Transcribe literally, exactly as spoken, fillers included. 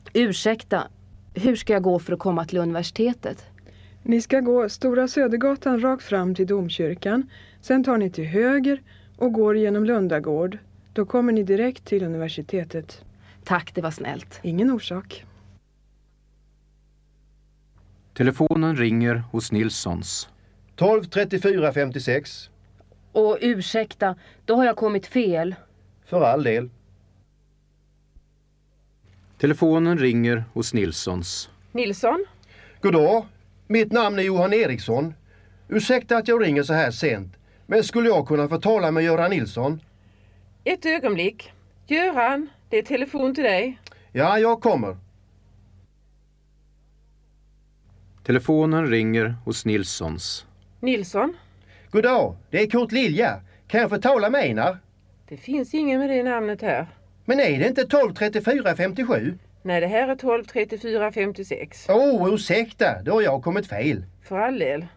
Ursäkta, hur ska jag gå för att komma till universitetet? Ni ska gå Stora Södergatan rakt fram till domkyrkan. Sen tar ni till höger och går genom Lundagård. Då kommer ni direkt till universitetet. Tack, det var snällt. Ingen orsak. Telefonen ringer hos Nilssons. tolv trettiofyra femtiosex. Och ursäkta, då har jag kommit fel. För all del. Telefonen ringer hos Nilssons. Nilsson? Goddag, mitt namn är Johan Eriksson. Ursäkta att jag ringer så här sent, men skulle jag kunna få tala med Göran Nilsson? Ett ögonblick. Göran, det är telefon till dig. Ja, jag kommer. Telefonen ringer hos Nilssons. Nilsson? Goddag, det är Kurt Lilja. Kan jag få tala med Einar? Det finns ingen med det namnet här. Men är det inte tolv trettiofyra femtiosju? Nej, det här är tolv trettiofyra femtiosex. Åh, oh, ursäkta, då har jag kommit fel. För all del.